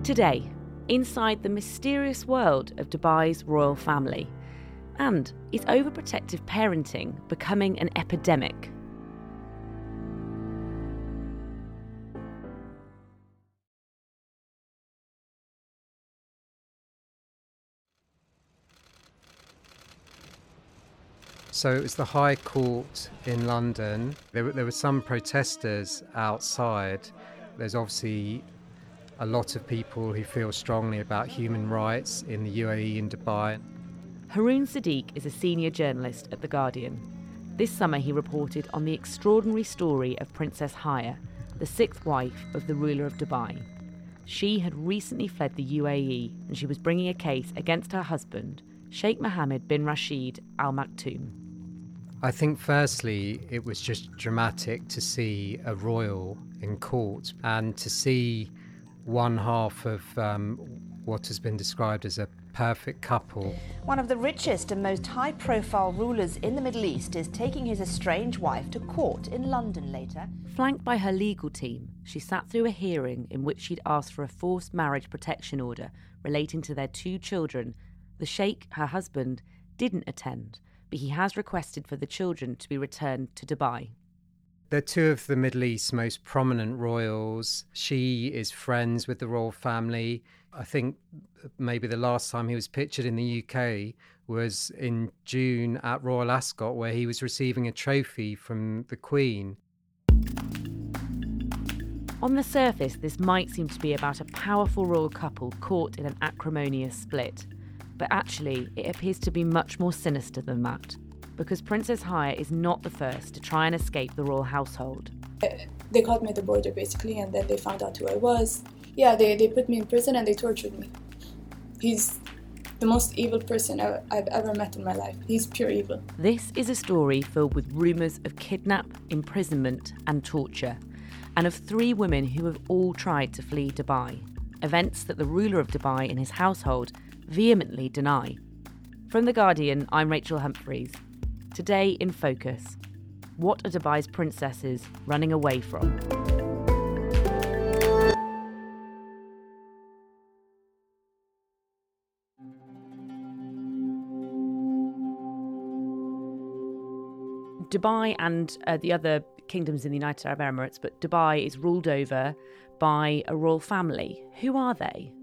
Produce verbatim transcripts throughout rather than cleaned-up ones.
Today, inside the mysterious world of Dubai's royal family, and is overprotective parenting becoming an epidemic? So it was the High Court in London. There were, there were some protesters outside. There's obviously a lot of people who feel strongly about human rights in the U A E and Dubai. Haroon Sadiq is a senior journalist at The Guardian. This summer he reported on the extraordinary story of Princess Haya, the sixth wife of the ruler of Dubai. She had recently fled the U A E and she was bringing a case against her husband, Sheikh Mohammed bin Rashid Al Maktoum. I think firstly it was just dramatic to see a royal in court and to see one half of um, what has been described as a perfect couple. One of the richest and most high-profile rulers in the Middle East is taking his estranged wife to court in London later. Flanked by her legal team, she sat through a hearing in which she'd asked for a forced marriage protection order relating to their two children. The Sheikh, her husband, didn't attend, but he has requested for the children to be returned to Dubai. They're two of the Middle East's most prominent royals. She is friends with the royal family. I think maybe the last time he was pictured in the U K was in June at Royal Ascot, where he was receiving a trophy from the Queen. On the surface, this might seem to be about a powerful royal couple caught in an acrimonious split. But actually, it appears to be much more sinister than that, because Princess Haya is not the first to try and escape the royal household. They caught me at the border, basically, and then they found out who I was. Yeah, they, they put me in prison and they tortured me. He's the most evil person I've ever met in my life. He's pure evil. This is a story filled with rumours of kidnap, imprisonment and torture, and of three women who have all tried to flee Dubai, events that the ruler of Dubai and his household vehemently deny. From The Guardian, I'm Rachel Humphreys. Today in Focus, what are Dubai's princesses running away from? Dubai and uh, the other kingdoms in the United Arab Emirates, but Dubai is ruled over by a royal family. Who are they?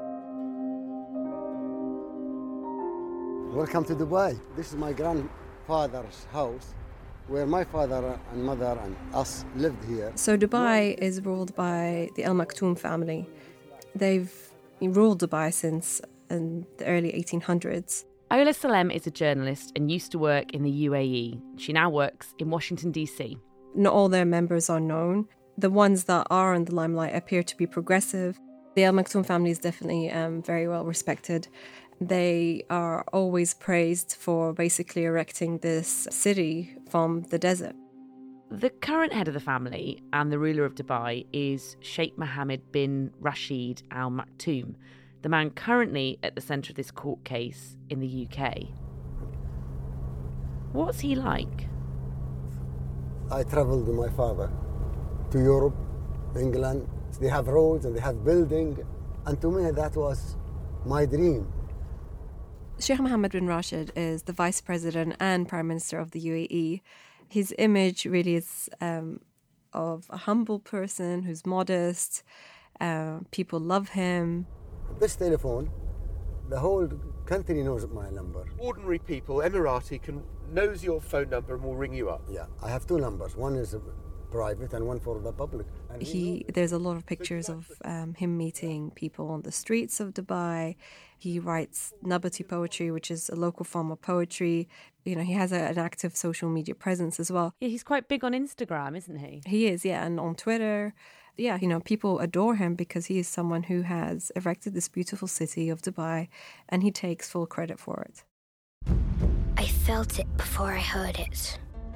Welcome to Dubai. This is my grandfather's house, where my father and mother and us lived here. So Dubai is ruled by the Al Maktoum family. They've ruled Dubai since in the early eighteen hundreds. Ola Salem is a journalist and used to work in the U A E. She now works in Washington, D C. Not all their members are known. The ones that are in the limelight appear to be progressive. The Al Maktoum family is definitely um, very well respected. They are always praised for basically erecting this city from the desert. The current head of the family and the ruler of Dubai is Sheikh Mohammed bin Rashid Al Maktoum, the man currently at the centre of this court case in the U K. What's he like? I travelled with my father to Europe, England. They have roads and they have buildings, and to me that was my dream. Sheikh Mohammed bin Rashid is the Vice President and Prime Minister of the U A E. His image really is um, of a humble person who's modest. Uh, people love him. This telephone, the whole country knows my number. Ordinary people, Emirati, can knows your phone number and will ring you up. Yeah, I have two numbers. One is private and one for the public. And he there's a lot of pictures of um, him meeting people on the streets of Dubai. He writes Nabati poetry, which is a local form of poetry. You know, he has a, an active social media presence as well. Yeah, he's quite big on Instagram, isn't he? He is, yeah, and on Twitter. Yeah, you know, people adore him because he is someone who has erected this beautiful city of Dubai, and he takes full credit for it. I felt it before I heard it.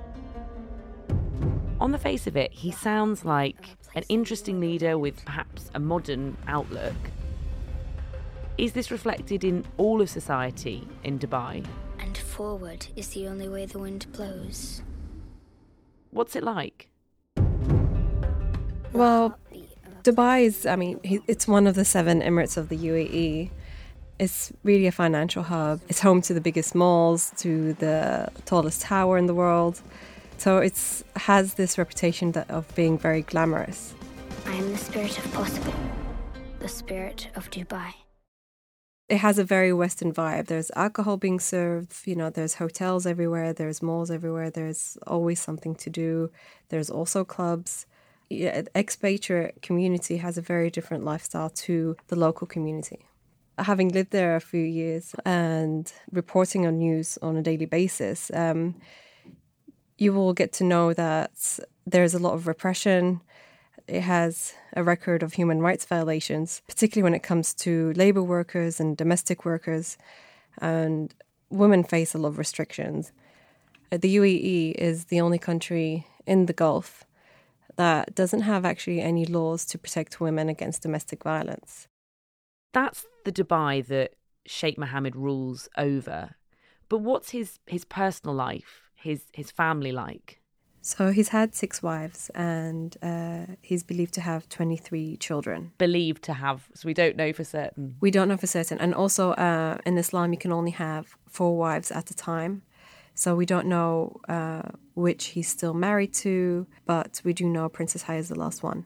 On the face of it, he sounds like an interesting leader with perhaps a modern outlook. Is this reflected in all of society in Dubai? And forward is the only way the wind blows. What's it like? Well, Dubai is, I mean, it's one of the seven Emirates of the U A E. It's really a financial hub. It's home to the biggest malls, to the tallest tower in the world. So it has this reputation that, of being very glamorous. I am the spirit of possible, the spirit of Dubai. It has a very Western vibe. There's alcohol being served, you know, there's hotels everywhere, there's malls everywhere, there's always something to do. There's also clubs. Yeah, the expatriate community has a very different lifestyle to the local community. Having lived there a few years and reporting on news on a daily basis, um, you will get to know that there's a lot of repression. It has a record of human rights violations, particularly when it comes to labour workers and domestic workers. And women face a lot of restrictions. The U A E is the only country in the Gulf that doesn't have actually any laws to protect women against domestic violence. That's the Dubai that Sheikh Mohammed rules over. But what's his, his personal life, his, his family like? So he's had six wives and uh, he's believed to have twenty-three children. Believed to have, so we don't know for certain. We don't know for certain. And also uh, in Islam, you can only have four wives at a time. So we don't know uh, which he's still married to, but we do know Princess Haya is the last one.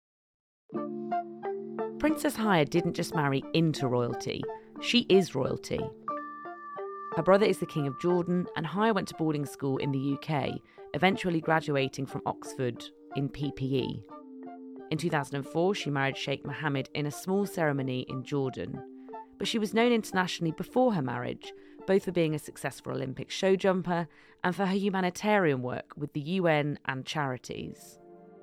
Princess Haya didn't just marry into royalty, she is royalty. Her brother is the King of Jordan, and Haya went to boarding school in the U K, eventually graduating from Oxford in P P E. In two thousand four, she married Sheikh Mohammed in a small ceremony in Jordan. But she was known internationally before her marriage, both for being a successful Olympic show jumper and for her humanitarian work with the U N and charities.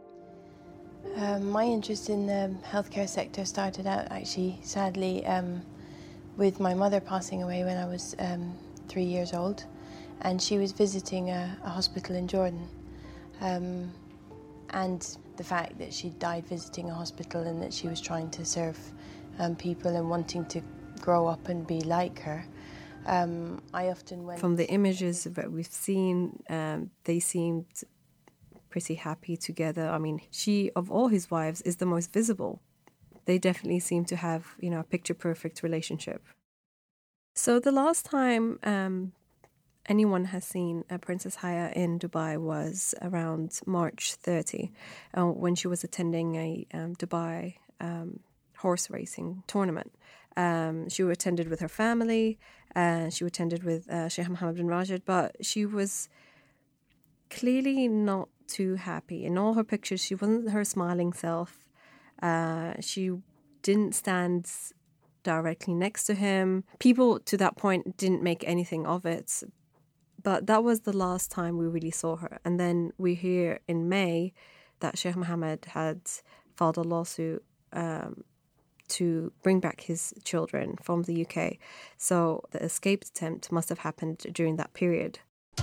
Um, my interest in the healthcare sector started out actually, sadly, um, with my mother passing away when I was um, three years old, and she was visiting a, a hospital in Jordan. Um, and the fact that she died visiting a hospital and that she was trying to serve um, people and wanting to grow up and be like her, um, I often went... From the images that we've seen, um, they seemed pretty happy together. I mean, she, of all his wives, is the most visible. They definitely seem to have, you know, a picture-perfect relationship. So the last time um, anyone has seen uh, Princess Haya in Dubai was around March thirtieth, uh, when she was attending a um, Dubai um, horse racing tournament. Um, she attended with her family, and she attended with uh, Sheikh Mohammed bin Rashid, but she was clearly not too happy. In all her pictures, she wasn't her smiling self. Uh, she didn't stand directly next to him. People to that point didn't make anything of it. But that was the last time we really saw her. And then we hear in May that Sheikh Mohammed had filed a lawsuit um, to bring back his children from the U K. So the escape attempt must have happened during that period.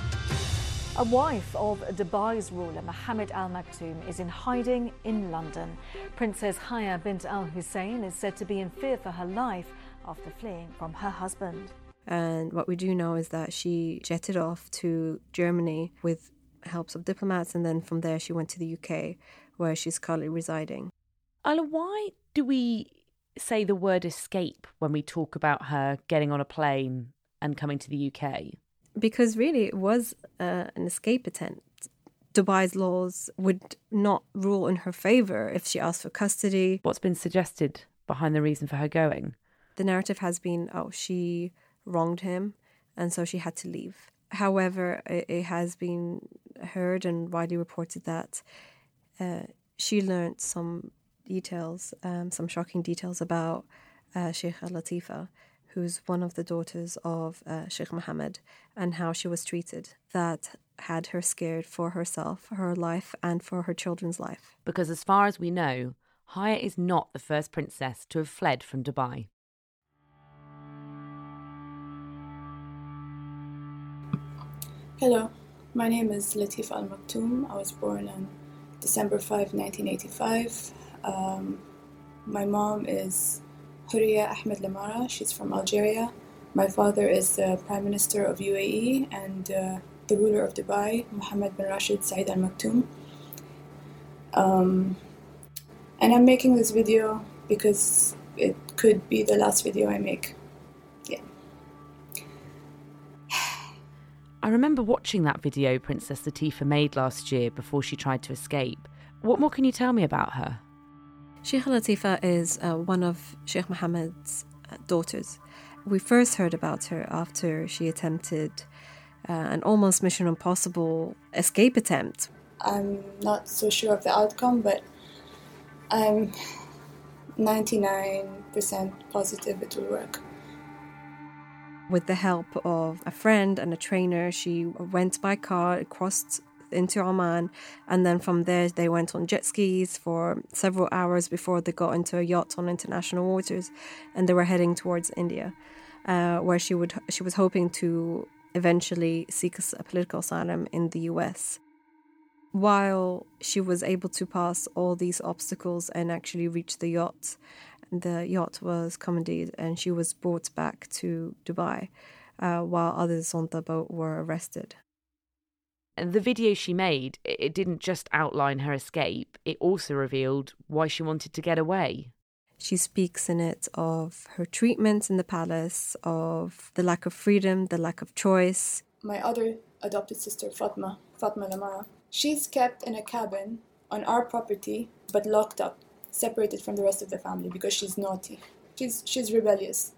A wife of Dubai's ruler Mohammed Al Maktoum is in hiding in London. Princess Haya bint Al Hussein is said to be in fear for her life after fleeing from her husband. And what we do know is that she jetted off to Germany with helps of diplomats, and then from there she went to the U K, where she's currently residing. Isla, why do we say the word escape when we talk about her getting on a plane and coming to the U K? Because really it was uh, an escape attempt. Dubai's laws would not rule in her favour if she asked for custody. What's been suggested behind the reason for her going? The narrative has been, oh, she wronged him and so she had to leave. However, it, it has been heard and widely reported that uh, she learnt some details, um, some shocking details about uh, Sheikh Al-Latifa, who's one of the daughters of uh, Sheikh Mohammed, and how she was treated. That had her scared for herself, her life, and for her children's life. Because as far as we know, Haya is not the first princess to have fled from Dubai. Hello, my name is Latifa Al Maktoum. I was born on December fifth, nineteen eighty-five. Um, my mom is Huriya Ahmed Lamara. She's from Algeria. My father is the Prime Minister of U A E and uh, the ruler of Dubai, Mohammed bin Rashid Saeed Al Maktoum. Um, And I'm making this video because it could be the last video I make. Yeah. I remember watching that video Princess Latifa made last year before she tried to escape. What more can you tell me about her? Sheikha Latifa is uh, one of Sheikh Mohammed's uh, daughters. We first heard about her after she attempted uh, an almost Mission Impossible escape attempt. I'm not so sure of the outcome, but I'm ninety-nine percent positive it will work. With the help of a friend and a trainer, she went by car, crossed into Oman, and then from there they went on jet skis for several hours before they got into a yacht on international waters, and they were heading towards India, uh, where she would she was hoping to eventually seek a political asylum in the U S. While she was able to pass all these obstacles and actually reach the yacht, the yacht was commandeered and she was brought back to Dubai, uh, while others on the boat were arrested. And the video she made, it didn't just outline her escape, it also revealed why she wanted to get away. She speaks in it of her treatment in the palace, of the lack of freedom, the lack of choice. My other adopted sister, Fatma, Fatma Lamara, she's kept in a cabin on our property, but locked up, separated from the rest of the family because she's naughty. She's she's rebellious.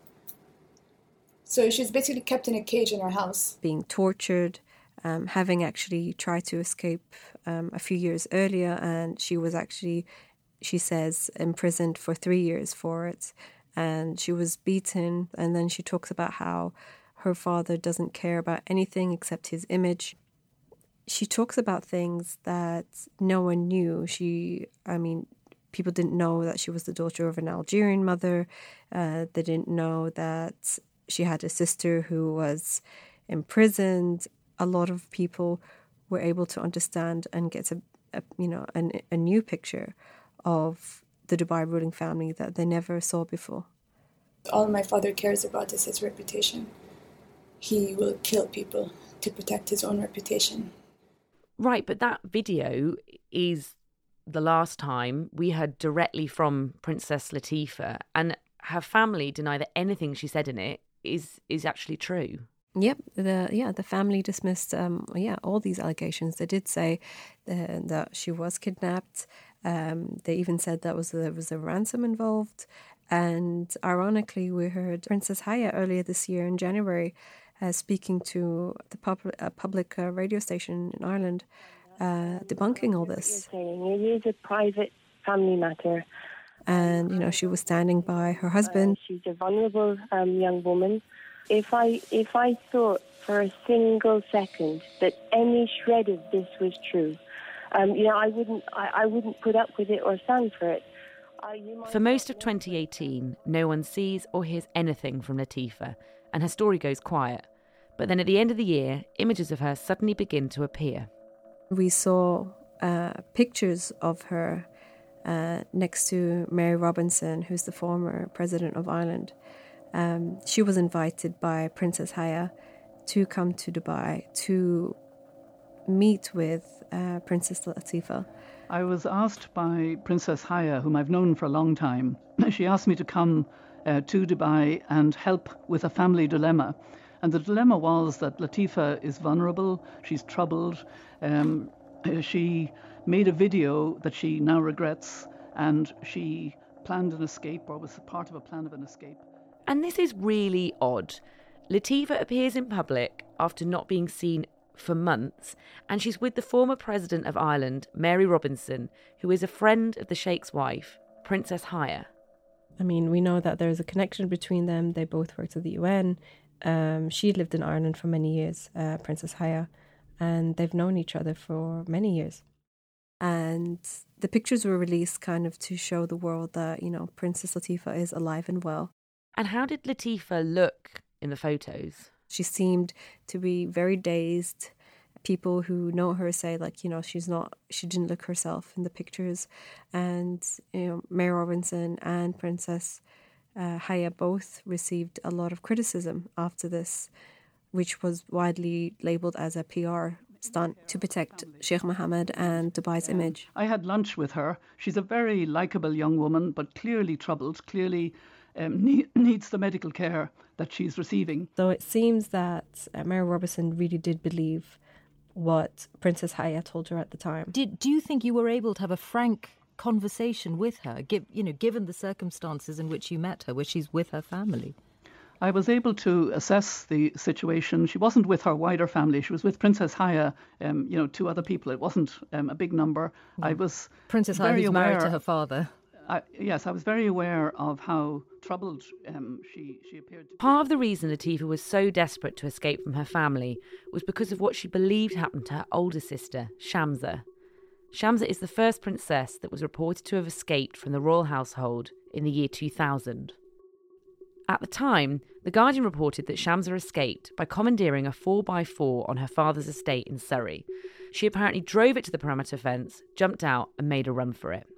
So she's basically kept in a cage in our house. Being tortured, um, having actually tried to escape um, a few years earlier, and she was actually, she says, imprisoned for three years for it. And she was beaten, and then she talks about how her father doesn't care about anything except his image. She talks about things that no one knew. She, I mean, people didn't know that she was the daughter of an Algerian mother. Uh, they didn't know that she had a sister who was imprisoned. A lot of people were able to understand and get a, a you know, an, a new picture of the Dubai ruling family that they never saw before. All my father cares about is his reputation. He will kill people to protect his own reputation. Right, but that video is the last time we heard directly from Princess Latifa, and her family deny that anything she said in it is is actually true. Yep, the yeah the family dismissed um, yeah all these allegations. They did say uh, that she was kidnapped. Um, they even said that was there was a ransom involved. And ironically, we heard Princess Haya earlier this year in January uh, speaking to the pub- a public uh, radio station in Ireland, uh, debunking all this. It is a private family matter. And, you know, she was standing by her husband. Uh, she's a vulnerable um, young woman. If I if I thought for a single second that any shred of this was true, um, you know, I wouldn't I, I wouldn't put up with it or stand for it. For most of twenty eighteen, no one sees or hears anything from Latifa, and her story goes quiet. But then at the end of the year, images of her suddenly begin to appear. We saw uh, pictures of her uh, next to Mary Robinson, who's the former president of Ireland. Um, she was invited by Princess Haya to come to Dubai to meet with uh, Princess Latifa. I was asked by Princess Haya, whom I've known for a long time. She asked me to come uh, to Dubai and help with a family dilemma. And the dilemma was that Latifa is vulnerable, she's troubled. Um, she made a video that she now regrets, and she planned an escape, or was part of a plan of an escape. And this is really odd. Latifa appears in public after not being seen for months, and she's with the former president of Ireland, Mary Robinson, who is a friend of the Sheikh's wife, Princess Haya. I mean, we know that there's a connection between them. They both worked at the U N. Um, she lived in Ireland for many years, uh, Princess Haya, and they've known each other for many years. And the pictures were released kind of to show the world that, you know, Princess Latifa is alive and well. And how did Latifa look in the photos? She seemed to be very dazed. People who know her say, like, you know, she's not, she didn't look herself in the pictures. And, you know, Mary Robinson and Princess uh, Haya both received a lot of criticism after this, which was widely labelled as a P R stunt to protect Sheikh Mohammed and Dubai's image. I had lunch with her. She's a very likeable young woman, but clearly troubled, clearly um, ne- needs the medical care that she's receiving. So it seems that uh, Mary Robertson really did believe what Princess Haya told her at the time. Did, do you think you were able to have a frank conversation with her, give, you know, given the circumstances in which you met her, where she's with her family? I was able to assess the situation. She wasn't with her wider family. She was with Princess Haya, um, you know, two other people. It wasn't um, a big number. Yeah. I was Princess Haya, who's married to her father. I, yes, I was very aware of how troubled um, she, she appeared to be. Part of the reason Latifa was so desperate to escape from her family was because of what she believed happened to her older sister, Shamsa. Shamsa is the first princess that was reported to have escaped from the royal household in the year two thousand. At the time, The Guardian reported that Shamsa escaped by commandeering a four by four on her father's estate in Surrey. She apparently drove it to the perimeter fence, jumped out and made a run for it.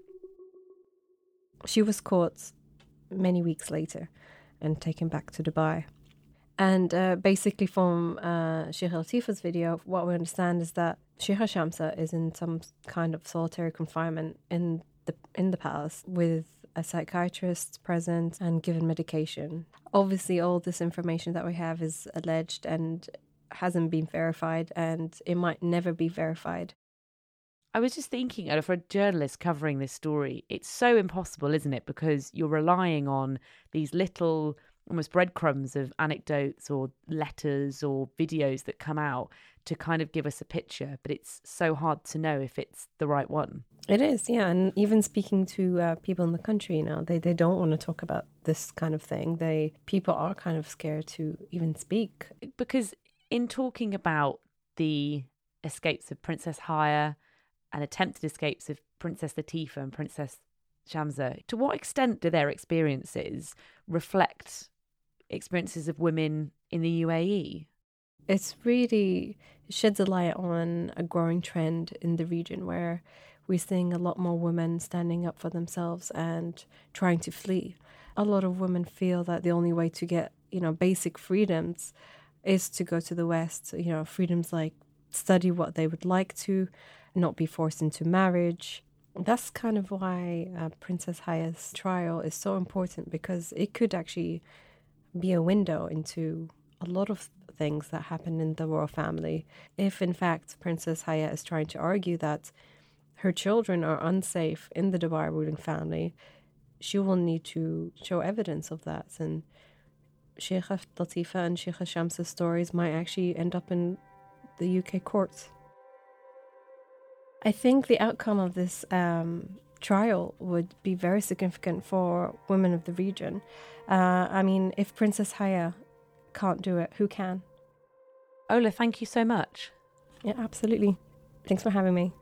She was caught many weeks later and taken back to Dubai. And uh, basically from uh, Sheikha Latifa's video, what we understand is that Sheikha Shamsa is in some kind of solitary confinement in the in the palace with a psychiatrist present and given medication. Obviously, all this information that we have is alleged and hasn't been verified, and it might never be verified. I was just thinking, for a journalist covering this story, it's so impossible, isn't it? Because you're relying on these little, almost breadcrumbs of anecdotes or letters or videos that come out to kind of give us a picture, but it's so hard to know if it's the right one. It is, yeah. And even speaking to uh, people in the country now, they, they don't want to talk about this kind of thing. They people are kind of scared to even speak. Because in talking about the escapes of Princess Haya and attempted escapes of Princess Latifa and Princess Shamsa, to what extent do their experiences reflect experiences of women in the U A E? It's really sheds a light on a growing trend in the region where we're seeing a lot more women standing up for themselves and trying to flee. A lot of women feel that the only way to get, you know, basic freedoms is to go to the West. You know, freedoms like study what they would like to, not be forced into marriage. That's kind of why uh, Princess Haya's trial is so important, because it could actually be a window into a lot of things that happen in the royal family. If, in fact, Princess Haya is trying to argue that her children are unsafe in the Dubai ruling family, she will need to show evidence of that. And Sheikha Latifa and Sheikha Shamsa's stories might actually end up in the U K courts. I think the outcome of this um, trial would be very significant for women of the region. Uh, I mean, if Princess Haya can't do it, who can? Ola, thank you so much. Yeah, absolutely. Thanks for having me.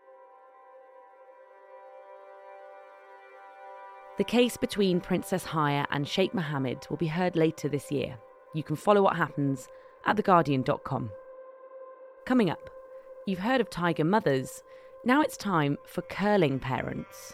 The case between Princess Haya and Sheikh Mohammed will be heard later this year. You can follow what happens at the guardian dot com. Coming up, you've heard of tiger mothers. Now it's time for curling parents.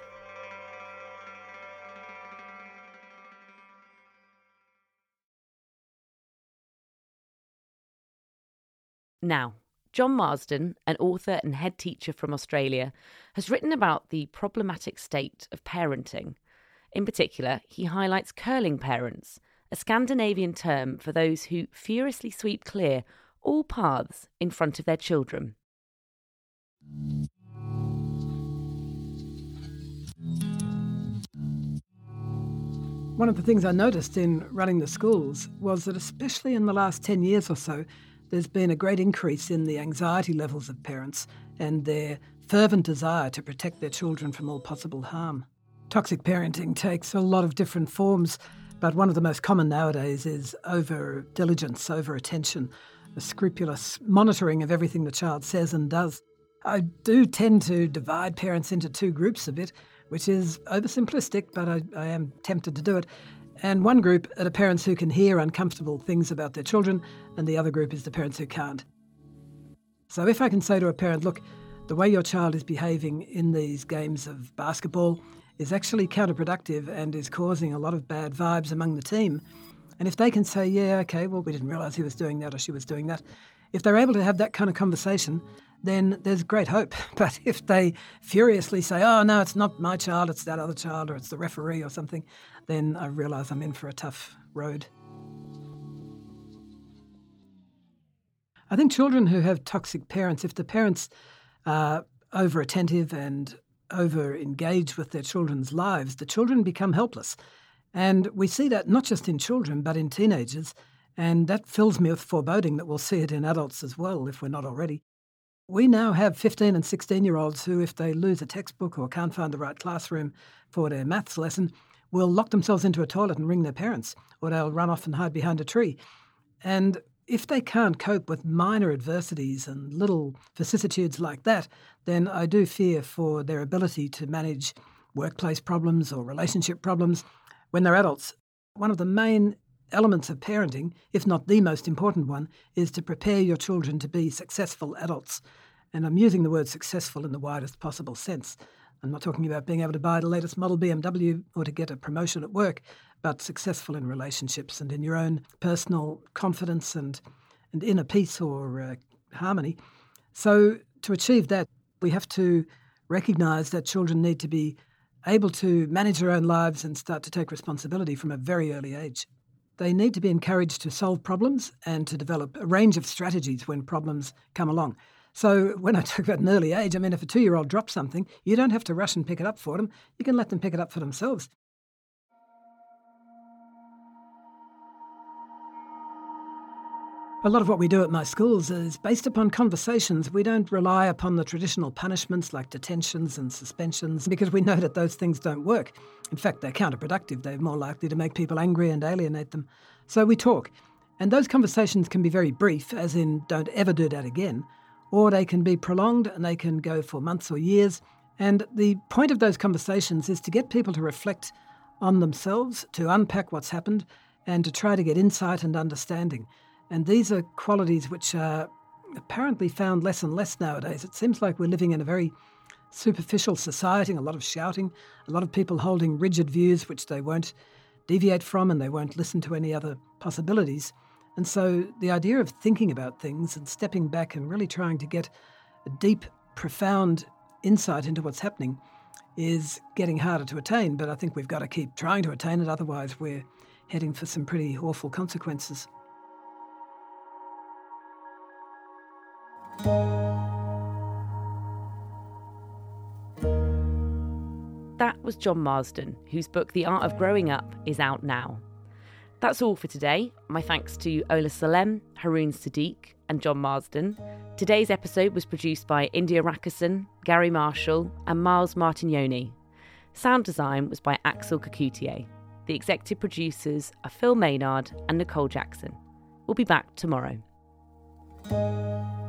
Now, John Marsden, an author and head teacher from Australia, has written about the problematic state of parenting. In particular, he highlights curling parents, a Scandinavian term for those who furiously sweep clear all paths in front of their children. One of the things I noticed in running the schools was that, especially in the last ten years or so, there's been a great increase in the anxiety levels of parents and their fervent desire to protect their children from all possible harm. Toxic parenting takes a lot of different forms, but one of the most common nowadays is over-diligence, over-attention, a scrupulous monitoring of everything the child says and does. I do tend to divide parents into two groups a bit, which is oversimplistic, but I, I am tempted to do it. And one group are the parents who can hear uncomfortable things about their children, and the other group is the parents who can't. So if I can say to a parent, look, the way your child is behaving in these games of basketball is actually counterproductive and is causing a lot of bad vibes among the team. And if they can say, yeah, okay, well, we didn't realise he was doing that or she was doing that, If they're able to have that kind of conversation, then there's great hope. But if they furiously say, oh, no, it's not my child, it's that other child, or it's the referee or something, then I realise I'm in for a tough road. I think children who have toxic parents, if the parents are over-attentive and over-engaged with their children's lives, the children become helpless. And we see that not just in children, but in teenagers. And that fills me with foreboding that we'll see it in adults as well, if we're not already. We now have fifteen and sixteen-year-olds who, if they lose a textbook or can't find the right classroom for their maths lesson, will lock themselves into a toilet and ring their parents, or they'll run off and hide behind a tree. And if they can't cope with minor adversities and little vicissitudes like that, then I do fear for their ability to manage workplace problems or relationship problems when they're adults. One of the main elements of parenting, if not the most important one, is to prepare your children to be successful adults. And I'm using the word successful in the widest possible sense. I'm not talking about being able to buy the latest model B M W or to get a promotion at work, but successful in relationships and in your own personal confidence and, and inner peace or uh, harmony. So to achieve that, we have to recognise that children need to be able to manage their own lives and start to take responsibility from a very early age. They need to be encouraged to solve problems and to develop a range of strategies when problems come along. So when I talk about an early age, I mean, if a two-year-old drops something, you don't have to rush and pick it up for them. You can let them pick it up for themselves. A lot of what we do at my schools is based upon conversations. We don't rely upon the traditional punishments like detentions and suspensions because we know that those things don't work. In fact, they're counterproductive. They're more likely to make people angry and alienate them. So we talk. And those conversations can be very brief, as in don't ever do that again, or they can be prolonged and they can go for months or years. And the point of those conversations is to get people to reflect on themselves, to unpack what's happened, and to try to get insight and understanding. And these are qualities which are apparently found less and less nowadays. It seems like we're living in a very superficial society, a lot of shouting, a lot of people holding rigid views which they won't deviate from and they won't listen to any other possibilities. And so the idea of thinking about things and stepping back and really trying to get a deep, profound insight into what's happening is getting harder to attain. But I think we've got to keep trying to attain it, otherwise we're heading for some pretty awful consequences. That was John Marsden, whose book The Art of Growing Up is out now. That's all for today. My thanks to Ola Salem, Haroon Sadiq and John Marsden. Today's episode was produced by India Rakison, Gary Marshall and Miles Martignoni. Sound design was by Axel Kakoutié. The executive producers are Phil Maynard and Nicole Jackson. We'll be back tomorrow.